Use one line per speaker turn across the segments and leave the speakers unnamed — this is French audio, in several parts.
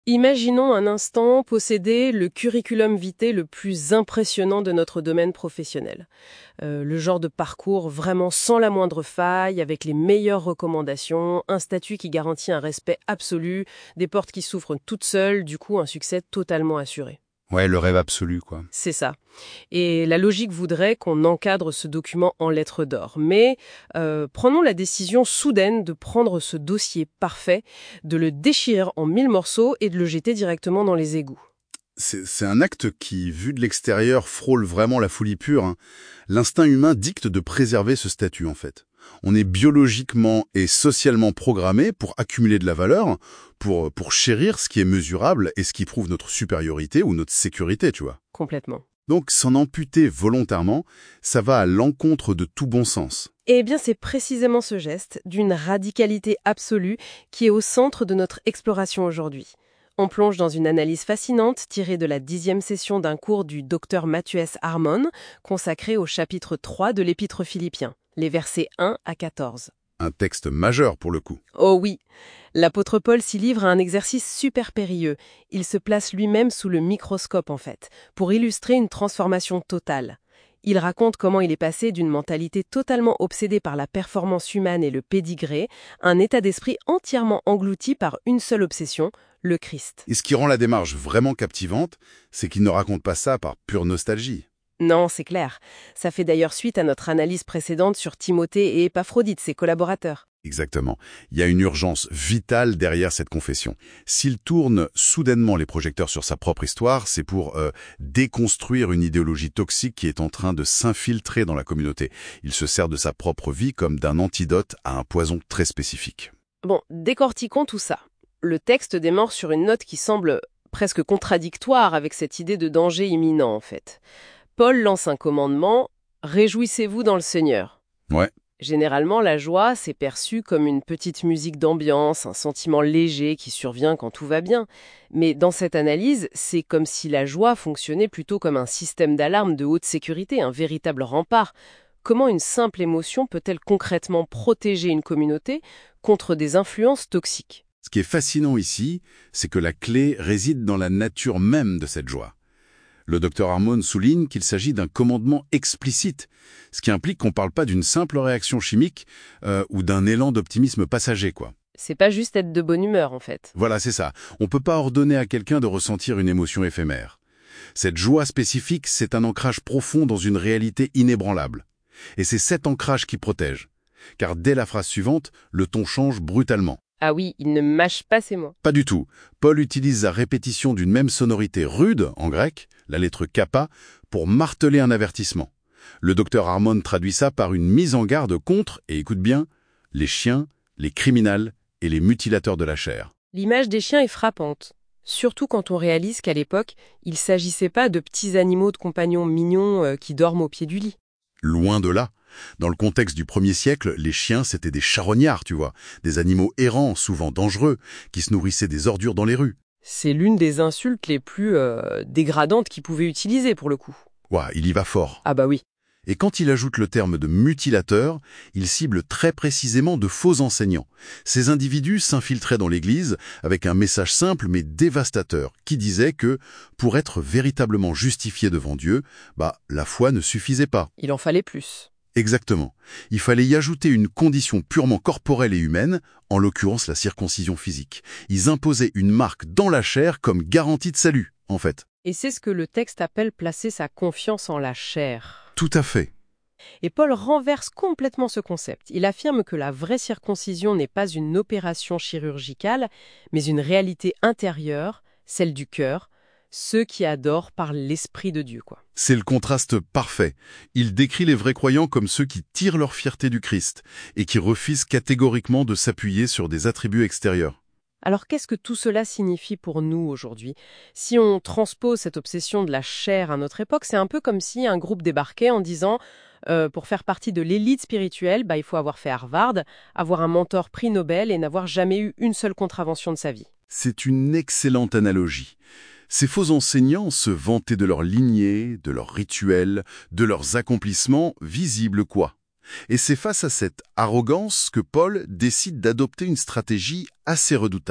Imaginons un instant posséder le curriculum vitae le plus impressionnant de notre domaine professionnel. Le genre de parcours vraiment sans la moindre faille, avec les meilleures recommandations, un statut qui garantit un respect absolu, des portes qui s'ouvrent toutes seules, du coup un succès totalement assuré.
Ouais, le rêve absolu, quoi.
C'est ça. Et la logique voudrait qu'on encadre ce document en lettres d'or. Mais prenons la décision soudaine de prendre ce dossier parfait, de le déchirer en 1000 morceaux et de le jeter directement dans les égouts.
C'est un acte qui, vu de l'extérieur, frôle vraiment la folie pure, hein. L'instinct humain dicte de préserver ce statut, en fait. On est biologiquement et socialement programmé pour accumuler de la valeur, pour chérir ce qui est mesurable et ce qui prouve notre supériorité ou notre sécurité, tu vois.
Complètement.
Donc, s'en amputer volontairement, ça va à l'encontre de tout bon sens.
Eh bien, c'est précisément ce geste, d'une radicalité absolue, qui est au centre de notre exploration aujourd'hui. On plonge dans une analyse fascinante tirée de la 10e session d'un cours du docteur Mathieu S. Harmon, consacré au chapitre 3 de l'Épître aux Philippiens, les versets 1 à 14.
Un texte majeur pour le coup.
Oh oui, l'apôtre Paul s'y livre à un exercice super périlleux. Il se place lui-même sous le microscope en fait, pour illustrer une transformation totale. Il raconte comment il est passé d'une mentalité totalement obsédée par la performance humaine et le pédigré, à un état d'esprit entièrement englouti par une seule obsession, le Christ.
Et ce qui rend la démarche vraiment captivante, c'est qu'il ne raconte pas ça par pure nostalgie.
Non, c'est clair. Ça fait d'ailleurs suite à notre analyse précédente sur Timothée et Épaphrodite, ses collaborateurs.
Exactement. Il y a une urgence vitale derrière cette confession. S'il tourne soudainement les projecteurs sur sa propre histoire, c'est pour déconstruire une idéologie toxique qui est en train de s'infiltrer dans la communauté. Il se sert de sa propre vie comme d'un antidote à un poison très spécifique.
Bon, décortiquons tout ça. Le texte démarre sur une note qui semble presque contradictoire avec cette idée de danger imminent, en fait. Paul lance un commandement « Réjouissez-vous dans le Seigneur ».
Ouais.
Généralement, la joie, c'est perçu comme une petite musique d'ambiance, un sentiment léger qui survient quand tout va bien. Mais dans cette analyse, c'est comme si la joie fonctionnait plutôt comme un système d'alarme de haute sécurité, un véritable rempart. Comment une simple émotion peut-elle concrètement protéger une communauté contre des influences toxiques ?
Ce qui est fascinant ici, c'est que la clé réside dans la nature même de cette joie. Le docteur Harmon souligne qu'il s'agit d'un commandement explicite, ce qui implique qu'on ne parle pas d'une simple réaction chimique ou d'un élan d'optimisme passager, quoi.
C'est pas juste être de bonne humeur, en fait.
Voilà, c'est ça. On ne peut pas ordonner à quelqu'un de ressentir une émotion éphémère. Cette joie spécifique, c'est un ancrage profond dans une réalité inébranlable. Et c'est cet ancrage qui protège. Car dès la phrase suivante, le ton change brutalement.
Ah oui, il ne mâche pas ses mots.
Pas du tout. Paul utilise la répétition d'une même sonorité rude, en grec, la lettre kappa, pour marteler un avertissement. Le docteur Harmon traduit ça par une mise en garde contre, et écoute bien, les chiens, les criminels et les mutilateurs de la chair.
L'image des chiens est frappante. Surtout quand on réalise qu'à l'époque, il ne s'agissait pas de petits animaux de compagnons mignons qui dorment au pied du lit.
Loin de là. Dans le contexte du 1er siècle, les chiens, c'était des charognards, tu vois. Des animaux errants, souvent dangereux, qui se nourrissaient des ordures dans les rues.
C'est l'une des insultes les plus dégradantes qu'il pouvait utiliser, pour le coup.
Ouah, il y va fort.
Ah bah oui.
Et quand il ajoute le terme de mutilateur, il cible très précisément de faux enseignants. Ces individus s'infiltraient dans l'Église avec un message simple mais dévastateur qui disait que, pour être véritablement justifié devant Dieu, la foi ne suffisait pas.
Il en fallait plus.
Exactement. Il fallait y ajouter une condition purement corporelle et humaine, en l'occurrence la circoncision physique. Ils imposaient une marque dans la chair comme garantie de salut, en fait.
Et c'est ce que le texte appelle placer sa confiance en la chair.
Tout à fait.
Et Paul renverse complètement ce concept. Il affirme que la vraie circoncision n'est pas une opération chirurgicale, mais une réalité intérieure, celle du cœur, ceux qui adorent par l'Esprit de Dieu, quoi.
C'est le contraste parfait. Il décrit les vrais croyants comme ceux qui tirent leur fierté du Christ et qui refusent catégoriquement de s'appuyer sur des attributs extérieurs.
Alors qu'est-ce que tout cela signifie pour nous aujourd'hui ? Si on transpose cette obsession de la chair à notre époque, c'est un peu comme si un groupe débarquait en disant pour faire partie de l'élite spirituelle, il faut avoir fait Harvard, avoir un mentor prix Nobel et n'avoir jamais eu une seule contravention de sa vie.
C'est une excellente analogie. Ces faux enseignants se vantaient de leur lignée, de leurs rituels, de leurs accomplissements visibles quoi. Et c'est face à cette arrogance que Paul décide d'adopter une stratégie assez redoutable.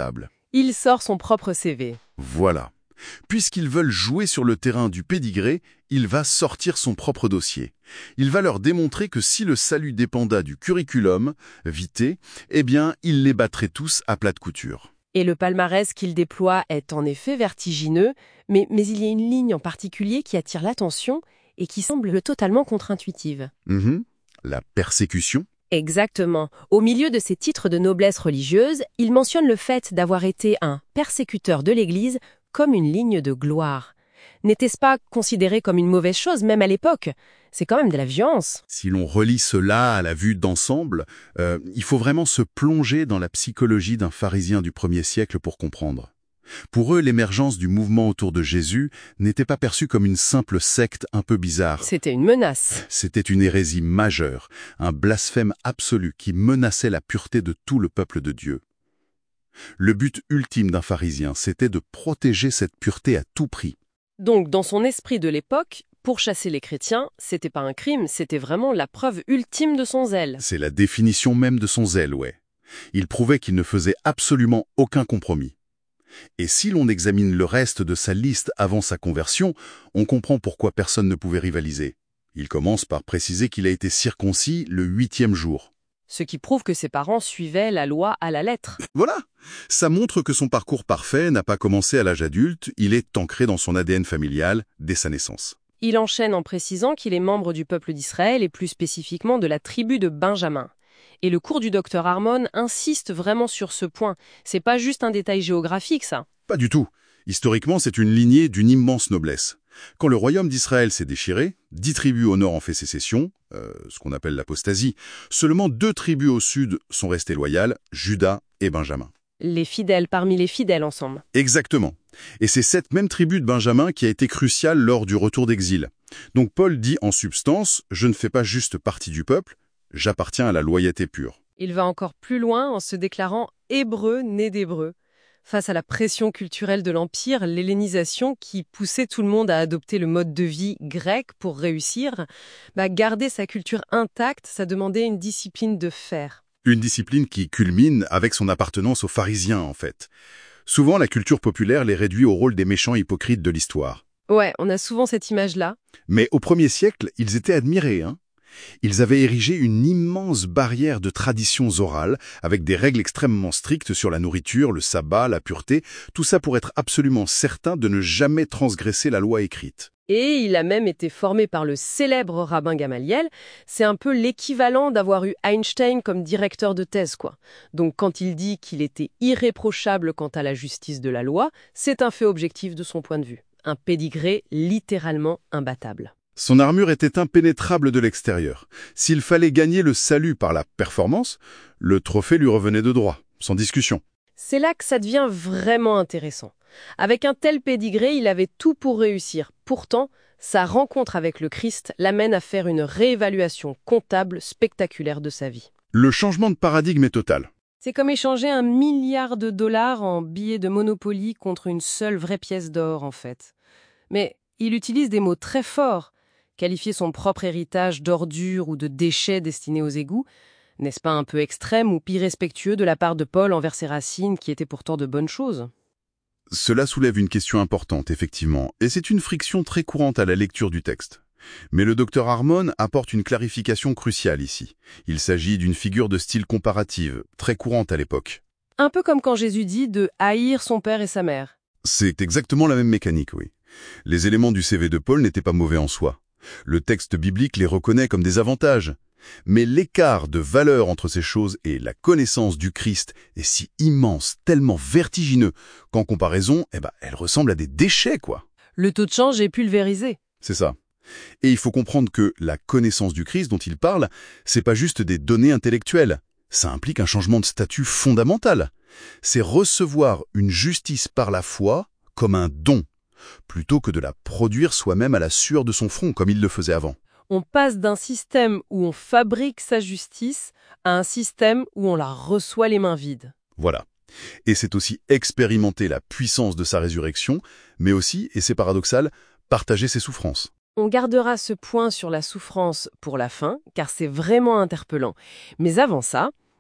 Il sort son propre CV.
Voilà. Puisqu'ils veulent jouer sur le terrain du pédigré, il va sortir son propre dossier. Il va leur démontrer que si le salut dépendait du curriculum vitae, eh bien, il les battrait tous à plat de couture.
Et le palmarès qu'il déploie est en effet vertigineux, mais il y a une ligne en particulier qui attire l'attention et qui semble totalement contre-intuitive.
La persécution.
Exactement. Au milieu de ses titres de noblesse religieuse, il mentionne le fait d'avoir été un persécuteur de l'Église comme une ligne de gloire. N'était-ce pas considéré comme une mauvaise chose, même à l'époque? C'est quand même de la violence.
Si l'on relie cela à la vue d'ensemble, il faut vraiment se plonger dans la psychologie d'un pharisien du 1er siècle pour comprendre. Pour eux, l'émergence du mouvement autour de Jésus n'était pas perçue comme une simple secte un peu bizarre.
C'était une menace.
C'était une hérésie majeure, un blasphème absolu qui menaçait la pureté de tout le peuple de Dieu. Le but ultime d'un pharisien, c'était de protéger cette pureté à tout prix.
Donc, dans son esprit de l'époque, pourchasser les chrétiens, c'était pas un crime, c'était vraiment la preuve ultime de son zèle.
C'est la définition même de son zèle, ouais. Il prouvait qu'il ne faisait absolument aucun compromis. Et si l'on examine le reste de sa liste avant sa conversion, on comprend pourquoi personne ne pouvait rivaliser. Il commence par préciser qu'il a été circoncis le 8e jour.
Ce qui prouve que ses parents suivaient la loi à la lettre.
Voilà. Ça montre que son parcours parfait n'a pas commencé à l'âge adulte, il est ancré dans son ADN familial dès sa naissance.
Il enchaîne en précisant qu'il est membre du peuple d'Israël et plus spécifiquement de la tribu de Benjamin. Et le cours du docteur Harmon insiste vraiment sur ce point. C'est pas juste un détail géographique, ça.
Pas du tout. Historiquement, c'est une lignée d'une immense noblesse. Quand le royaume d'Israël s'est déchiré, 10 tribus au nord ont fait sécession, ce qu'on appelle l'apostasie. Seulement 2 tribus au sud sont restées loyales, Juda et Benjamin.
Les fidèles parmi les fidèles ensemble.
Exactement. Et c'est cette même tribu de Benjamin qui a été cruciale lors du retour d'exil. Donc Paul dit en substance, je ne fais pas juste partie du peuple, j'appartiens à la loyauté pure.
Il va encore plus loin en se déclarant hébreu né d'hébreu. Face à la pression culturelle de l'Empire, l'hellénisation qui poussait tout le monde à adopter le mode de vie grec pour réussir, garder sa culture intacte, ça demandait une discipline de fer.
Une discipline qui culmine avec son appartenance aux pharisiens, en fait. Souvent, la culture populaire les réduit au rôle des méchants hypocrites de l'histoire.
Ouais, on a souvent cette image-là.
Mais au 1er siècle, ils étaient admirés, Ils avaient érigé une immense barrière de traditions orales, avec des règles extrêmement strictes sur la nourriture, le sabbat, la pureté, tout ça pour être absolument certain de ne jamais transgresser la loi écrite.
Et il a même été formé par le célèbre rabbin Gamaliel. C'est un peu l'équivalent d'avoir eu Einstein comme directeur de thèse, quoi. Donc quand il dit qu'il était irréprochable quant à la justice de la loi, c'est un fait objectif de son point de vue. Un pédigré littéralement imbattable.
Son armure était impénétrable de l'extérieur. S'il fallait gagner le salut par la performance, le trophée lui revenait de droit, sans discussion.
C'est là que ça devient vraiment intéressant. Avec un tel pédigré, il avait tout pour réussir. Pourtant, sa rencontre avec le Christ l'amène à faire une réévaluation comptable spectaculaire de sa vie.
Le changement de paradigme est total.
C'est comme échanger 1 milliard de dollars en billets de Monopoly contre une seule vraie pièce d'or, en fait. Mais il utilise des mots très forts. Qualifier son propre héritage d'ordure ou de déchets destinés aux égouts, n'est-ce pas un peu extrême ou irrespectueux de la part de Paul envers ses racines qui étaient pourtant de bonnes choses?
Cela soulève une question importante, effectivement, et c'est une friction très courante à la lecture du texte. Mais le docteur Harmon apporte une clarification cruciale ici. Il s'agit d'une figure de style comparative, très courante à l'époque.
Un peu comme quand Jésus dit de haïr son père et sa mère.
C'est exactement la même mécanique, oui. Les éléments du CV de Paul n'étaient pas mauvais en soi. Le texte biblique les reconnaît comme des avantages. Mais l'écart de valeur entre ces choses et la connaissance du Christ est si immense, tellement vertigineux, qu'en comparaison, elle ressemble à des déchets, quoi.
Le taux de change est pulvérisé.
C'est ça. Et il faut comprendre que la connaissance du Christ dont il parle, c'est pas juste des données intellectuelles. Ça implique un changement de statut fondamental. C'est recevoir une justice par la foi comme un don, plutôt que de la produire soi-même à la sueur de son front, comme il le faisait avant.
On passe d'un système où on fabrique sa justice à un système où on la reçoit les mains vides.
Voilà. Et c'est aussi expérimenter la puissance de sa résurrection, mais aussi, et c'est paradoxal, partager ses souffrances.
On gardera ce point sur la souffrance pour la fin, car c'est vraiment interpellant. Mais avant ça,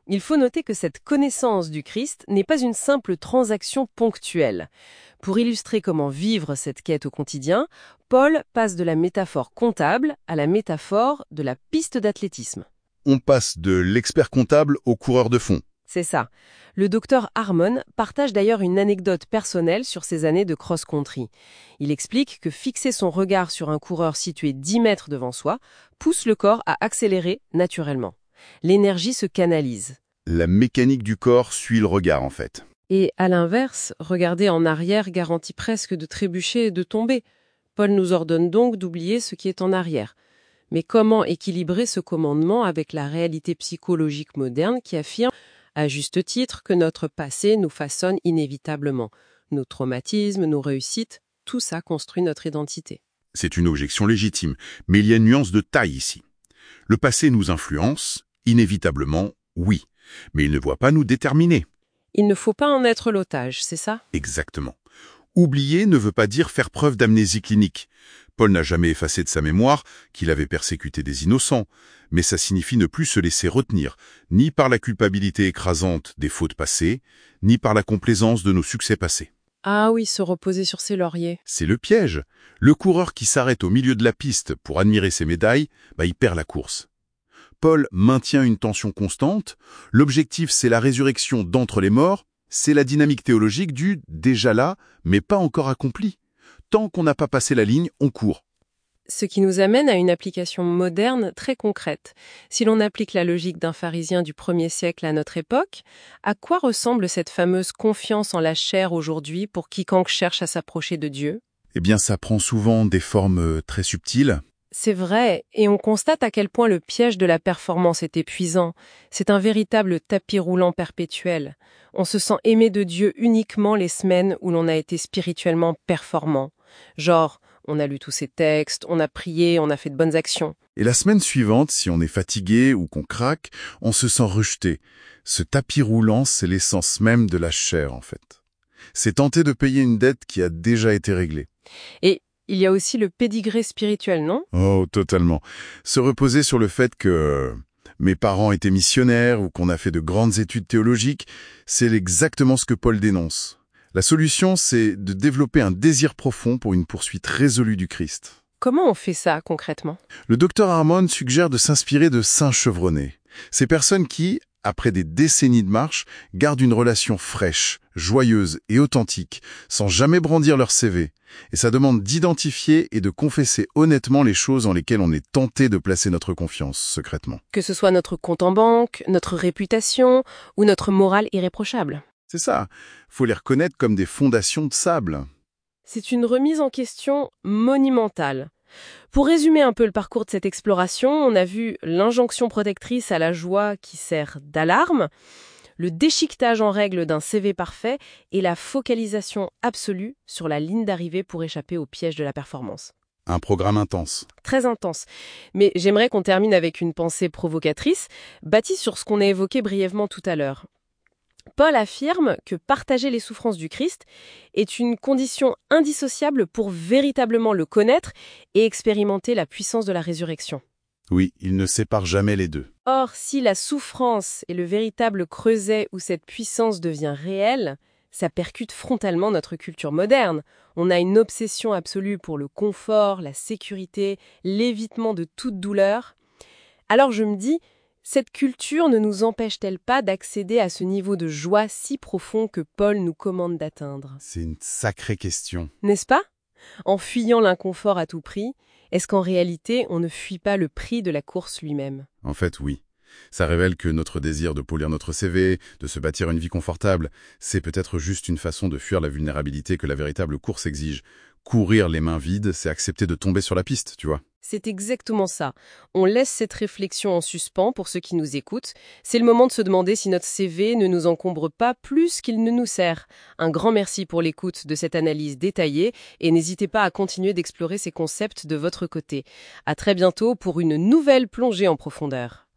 Il faut noter que cette connaissance du Christ n'est pas une simple transaction ponctuelle. Pour illustrer comment vivre cette quête au quotidien, Paul passe de la métaphore comptable à la métaphore de la piste d'athlétisme.
On passe de l'expert comptable au coureur de fond.
C'est ça. Le docteur Harmon partage d'ailleurs une anecdote personnelle sur ses années de cross-country. Il explique que fixer son regard sur un coureur situé 10 mètres devant soi pousse le corps à accélérer naturellement. L'énergie se canalise.
La mécanique du corps suit le regard, en fait.
Et à l'inverse, regarder en arrière garantit presque de trébucher et de tomber. Paul nous ordonne donc d'oublier ce qui est en arrière. Mais comment équilibrer ce commandement avec la réalité psychologique moderne qui affirme, à juste titre, que notre passé nous façonne inévitablement? Nos traumatismes, nos réussites, tout ça construit notre identité.
C'est une objection légitime, mais il y a une nuance de taille ici. Le passé nous influence, inévitablement, oui, mais il ne doit pas nous déterminer.
Il ne faut pas en être l'otage, c'est ça?
Exactement. Oublier ne veut pas dire faire preuve d'amnésie clinique. Paul n'a jamais effacé de sa mémoire qu'il avait persécuté des innocents, mais ça signifie ne plus se laisser retenir, ni par la culpabilité écrasante des fautes passées, ni par la complaisance de nos succès passés.
Ah oui, se reposer sur ses lauriers.
C'est le piège. Le coureur qui s'arrête au milieu de la piste pour admirer ses médailles, il perd la course. Paul maintient une tension constante. L'objectif, c'est la résurrection d'entre les morts. C'est la dynamique théologique du « déjà là, mais pas encore accompli ». Tant qu'on n'a pas passé la ligne, on court.
Ce qui nous amène à une application moderne très concrète. Si l'on applique la logique d'un pharisien du 1er siècle à notre époque, à quoi ressemble cette fameuse confiance en la chair aujourd'hui pour quiconque cherche à s'approcher de Dieu?
Eh bien, ça prend souvent des formes très subtiles.
C'est vrai, et on constate à quel point le piège de la performance est épuisant. C'est un véritable tapis roulant perpétuel. On se sent aimé de Dieu uniquement les semaines où l'on a été spirituellement performant. Genre, on a lu tous ces textes, on a prié, on a fait de bonnes actions.
Et la semaine suivante, si on est fatigué ou qu'on craque, on se sent rejeté. Ce tapis roulant, c'est l'essence même de la chair, en fait. C'est tenter de payer une dette qui a déjà été réglée.
Et il y a aussi le pédigré spirituel, non?
Oh, totalement. Se reposer sur le fait que mes parents étaient missionnaires ou qu'on a fait de grandes études théologiques, c'est exactement ce que Paul dénonce. La solution, c'est de développer un désir profond pour une poursuite résolue du Christ.
Comment on fait ça, concrètement?
Le docteur Harmon suggère de s'inspirer de saints chevronnés. Ces personnes qui, après des décennies de marche, gardent une relation fraîche, joyeuse et authentique, sans jamais brandir leur CV. Et ça demande d'identifier et de confesser honnêtement les choses en lesquelles on est tenté de placer notre confiance, secrètement.
Que ce soit notre compte en banque, notre réputation ou notre morale irréprochable.
C'est ça. Faut les reconnaître comme des fondations de sable.
C'est une remise en question monumentale. Pour résumer un peu le parcours de cette exploration, on a vu l'injonction protectrice à la joie qui sert d'alarme, le déchiquetage en règle d'un CV parfait et la focalisation absolue sur la ligne d'arrivée pour échapper au piège de la performance.
Un programme intense.
Très intense. Mais j'aimerais qu'on termine avec une pensée provocatrice, bâtie sur ce qu'on a évoqué brièvement tout à l'heure. Paul affirme que partager les souffrances du Christ est une condition indissociable pour véritablement le connaître et expérimenter la puissance de la résurrection.
Oui, il ne sépare jamais les deux.
Or, si la souffrance est le véritable creuset où cette puissance devient réelle, ça percute frontalement notre culture moderne. On a une obsession absolue pour le confort, la sécurité, l'évitement de toute douleur. Alors je me dis, cette culture ne nous empêche-t-elle pas d'accéder à ce niveau de joie si profond que Paul nous commande d'atteindre?
C'est une sacrée question.
N'est-ce pas? En fuyant l'inconfort à tout prix, est-ce qu'en réalité, on ne fuit pas le prix de la course lui-même?
En fait, oui. Ça révèle que notre désir de polir notre CV, de se bâtir une vie confortable, c'est peut-être juste une façon de fuir la vulnérabilité que la véritable course exige. Courir les mains vides, c'est accepter de tomber sur la piste, tu vois.
C'est exactement ça. On laisse cette réflexion en suspens pour ceux qui nous écoutent. C'est le moment de se demander si notre CV ne nous encombre pas plus qu'il ne nous sert. Un grand merci pour l'écoute de cette analyse détaillée et n'hésitez pas à continuer d'explorer ces concepts de votre côté. À très bientôt pour une nouvelle plongée en profondeur.